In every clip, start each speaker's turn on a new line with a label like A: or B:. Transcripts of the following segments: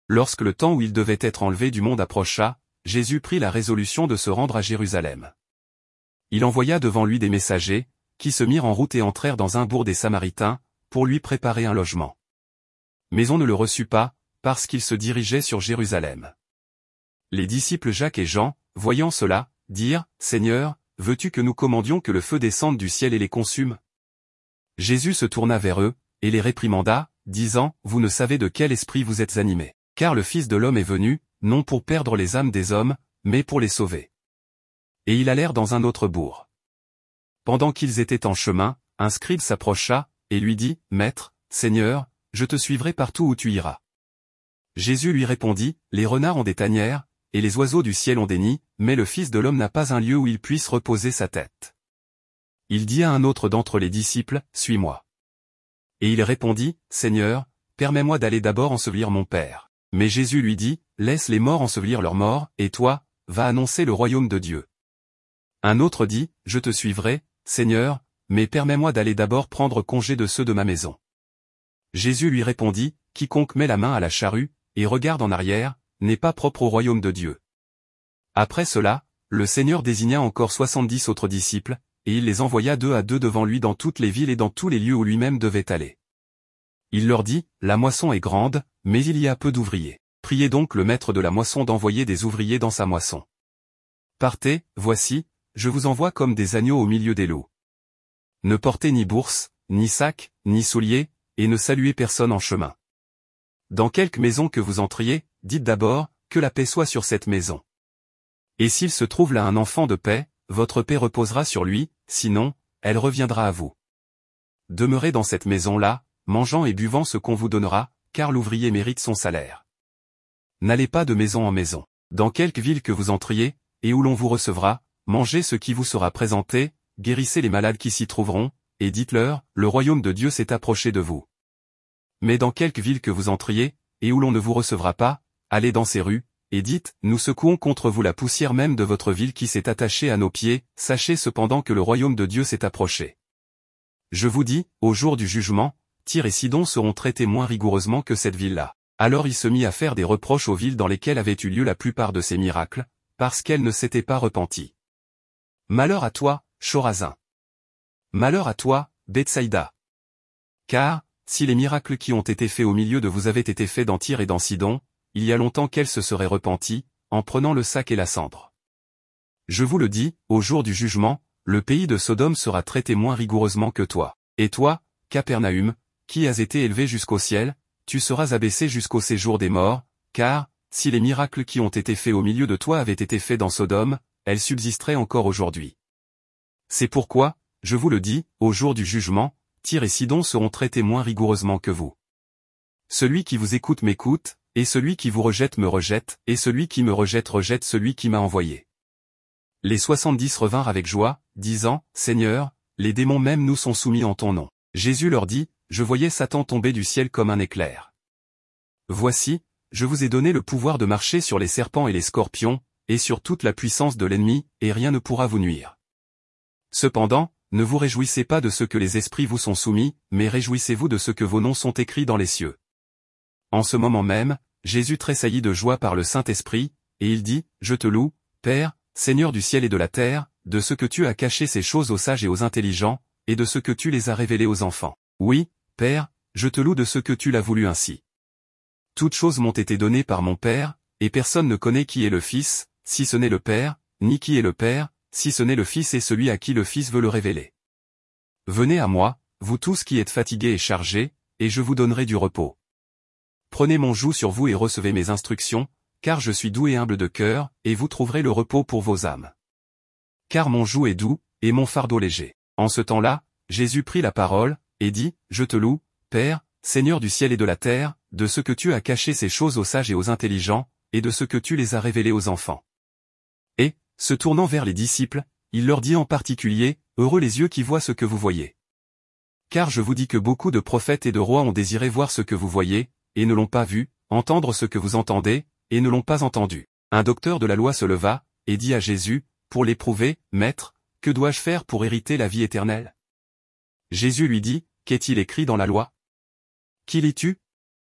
A: Lorsque le temps où il devait être enlevé du monde approcha, Jésus prit la résolution de se rendre à Jérusalem. Il envoya devant lui des messagers, qui se mirent en route et entrèrent dans un bourg des Samaritains, pour lui préparer un logement. Mais on ne le reçut pas, parce qu'il se dirigeait sur Jérusalem. Les disciples Jacques et Jean, voyant cela, dirent, « Seigneur, veux-tu que nous commandions que le feu descende du ciel et les consume ?» Jésus se tourna vers eux, et les réprimanda, disant, « Vous ne savez de quel esprit vous êtes animés, car le Fils de l'homme est venu, non pour perdre les âmes des hommes, mais pour les sauver. » Et ils allèrent dans un autre bourg. Pendant qu'ils étaient en chemin, un scribe s'approcha, et lui dit, « Maître, Seigneur, je te suivrai partout où tu iras. » Jésus lui répondit, « Les renards ont des tanières, et les oiseaux du ciel ont des nids, mais le Fils de l'homme n'a pas un lieu où il puisse reposer sa tête. » Il dit à un autre d'entre les disciples, « Suis-moi. » Et il répondit, « Seigneur, permets-moi d'aller d'abord ensevelir mon Père. » Mais Jésus lui dit, « Laisse les morts ensevelir leurs morts, et toi, va annoncer le royaume de Dieu. » Un autre dit, « Je te suivrai, Seigneur, mais permets-moi d'aller d'abord prendre congé de ceux de ma maison. » Jésus lui répondit, « Quiconque met la main à la charrue, et regarde en arrière, n'est pas propre au royaume de Dieu. » Après cela, le Seigneur désigna encore 70 autres disciples, et il les envoya 2 à 2 devant lui dans toutes les villes et dans tous les lieux où lui-même devait aller. Il leur dit, « La moisson est grande, mais il y a peu d'ouvriers. Priez donc le maître de la moisson d'envoyer des ouvriers dans sa moisson. Partez, voici, je vous envoie comme des agneaux au milieu des loups. Ne portez ni bourse, ni sac, ni souliers, et ne saluez personne en chemin. Dans quelque maison que vous entriez, dites d'abord, que la paix soit sur cette maison. Et s'il se trouve là un enfant de paix, votre paix reposera sur lui, sinon, elle reviendra à vous. Demeurez dans cette maison-là, mangeant et buvant ce qu'on vous donnera, car l'ouvrier mérite son salaire. N'allez pas de maison en maison. Dans quelque ville que vous entriez, et où l'on vous recevra, mangez ce qui vous sera présenté, guérissez les malades qui s'y trouveront, et dites-leur, le royaume de Dieu s'est approché de vous. Mais dans quelque ville que vous entriez, et où l'on ne vous recevra pas, allez dans ces rues, et dites, nous secouons contre vous la poussière même de votre ville qui s'est attachée à nos pieds, sachez cependant que le royaume de Dieu s'est approché. Je vous dis, au jour du jugement, Tyr et Sidon seront traités moins rigoureusement que cette ville-là. Alors il se mit à faire des reproches aux villes dans lesquelles avaient eu lieu la plupart de ces miracles, parce qu'elles ne s'étaient pas repenties. Malheur à toi, Chorazin. Malheur à toi, Bethsaïda. Car, si les miracles qui ont été faits au milieu de vous avaient été faits dans Tyr et dans Sidon, il y a longtemps qu'elles se seraient repenties, en prenant le sac et la cendre. Je vous le dis, au jour du jugement, le pays de Sodome sera traité moins rigoureusement que toi. Et toi, Capernaüm, qui as été élevé jusqu'au ciel, tu seras abaissé jusqu'au séjour des morts, car, si les miracles qui ont été faits au milieu de toi avaient été faits dans Sodome, elles subsisteraient encore aujourd'hui. C'est pourquoi, je vous le dis, au jour du jugement, Tyr et Sidon seront traités moins rigoureusement que vous. Celui qui vous écoute m'écoute, et celui qui vous rejette me rejette, et celui qui me rejette rejette celui qui m'a envoyé. Les 70 revinrent avec joie, disant, Seigneur, les démons même nous sont soumis en ton nom. Jésus leur dit, je voyais Satan tomber du ciel comme un éclair. Voici, je vous ai donné le pouvoir de marcher sur les serpents et les scorpions, et sur toute la puissance de l'ennemi, et rien ne pourra vous nuire. Cependant, ne vous réjouissez pas de ce que les esprits vous sont soumis, mais réjouissez-vous de ce que vos noms sont écrits dans les cieux. En ce moment même, Jésus tressaillit de joie par le Saint-Esprit, et il dit, je te loue, Père, Seigneur du ciel et de la terre, de ce que tu as caché ces choses aux sages et aux intelligents, et de ce que tu les as révélées aux enfants. Oui, Père, je te loue de ce que tu l'as voulu ainsi. Toutes choses m'ont été données par mon Père, et personne ne connaît qui est le Fils, si ce n'est le Père, ni qui est le Père, si ce n'est le Fils et celui à qui le Fils veut le révéler. Venez à moi, vous tous qui êtes fatigués et chargés, et je vous donnerai du repos. Prenez mon joug sur vous et recevez mes instructions, car je suis doux et humble de cœur, et vous trouverez le repos pour vos âmes. Car mon joug est doux, et mon fardeau léger. En ce temps-là, Jésus prit la parole, et dit, je te loue, Père, Seigneur du ciel et de la terre, de ce que tu as caché ces choses aux sages et aux intelligents, et de ce que tu les as révélées aux enfants. Et, se tournant vers les disciples, il leur dit en particulier, heureux les yeux qui voient ce que vous voyez. Car je vous dis que beaucoup de prophètes et de rois ont désiré voir ce que vous voyez, et ne l'ont pas vu, entendre ce que vous entendez, et ne l'ont pas entendu. Un docteur de la loi se leva, et dit à Jésus, pour l'éprouver, Maître, que dois-je faire pour hériter la vie éternelle? Jésus lui dit, qu'est-il écrit dans la loi? Qui lis-tu?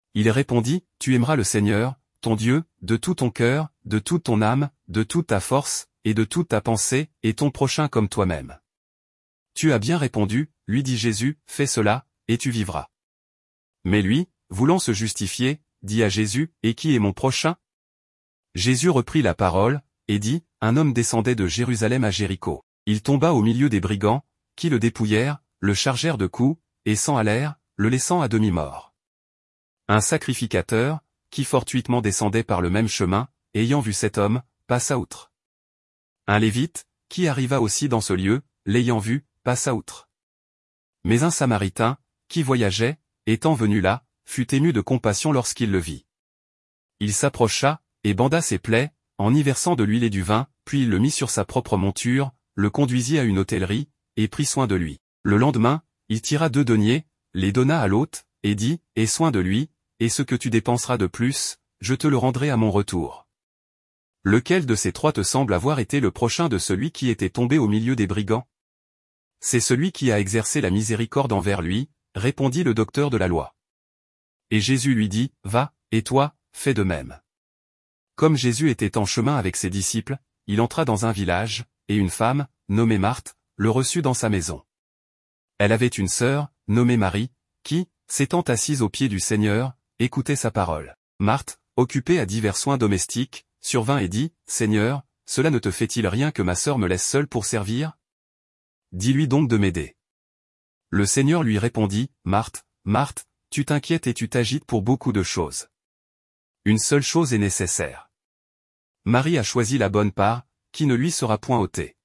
A: Il répondit, tu aimeras le Seigneur, ton Dieu, de tout ton cœur, de toute ton âme, de toute ta force, et de toute ta pensée, et ton prochain comme toi-même. Tu as bien répondu, lui dit Jésus, fais cela, et tu vivras. Mais lui, voulant se justifier, dit à Jésus, et qui est mon prochain? Jésus reprit la parole, et dit, un homme descendait de Jérusalem à Jéricho. Il tomba au milieu des brigands, qui le dépouillèrent, le chargèrent de coups, et s'en allèrent, le laissant à demi-mort. Un sacrificateur, qui fortuitement descendait par le même chemin, ayant vu cet homme, passa outre. Un lévite, qui arriva aussi dans ce lieu, l'ayant vu, passa outre. Mais un samaritain, qui voyageait, étant venu là, fut ému de compassion lorsqu'il le vit. Il s'approcha, et banda ses plaies, en y versant de l'huile et du vin, puis il le mit sur sa propre monture, le conduisit à une hôtellerie, et prit soin de lui. Le lendemain, il tira 2 deniers, les donna à l'hôte, et dit, aie soin de lui, et ce que tu dépenseras de plus, je te le rendrai à mon retour. Lequel de ces 3 te semble avoir été le prochain de celui qui était tombé au milieu des brigands? C'est celui qui a exercé la miséricorde envers lui, répondit le docteur de la loi. Et Jésus lui dit, va, et toi, fais de même. Comme Jésus était en chemin avec ses disciples, il entra dans un village, et une femme, nommée Marthe, le reçut dans sa maison. Elle avait une sœur, nommée Marie, qui, s'étant assise aux pieds du Seigneur, écoutait sa parole. Marthe, occupée à divers soins domestiques, survint et dit, Seigneur, cela ne te fait-il rien que ma sœur me laisse seule pour servir? Dis-lui donc de m'aider. Le Seigneur lui répondit, Marthe, Marthe, tu t'inquiètes et tu t'agites pour beaucoup de choses. Une seule chose est nécessaire. Marie a choisi la bonne part, qui ne lui sera point ôtée.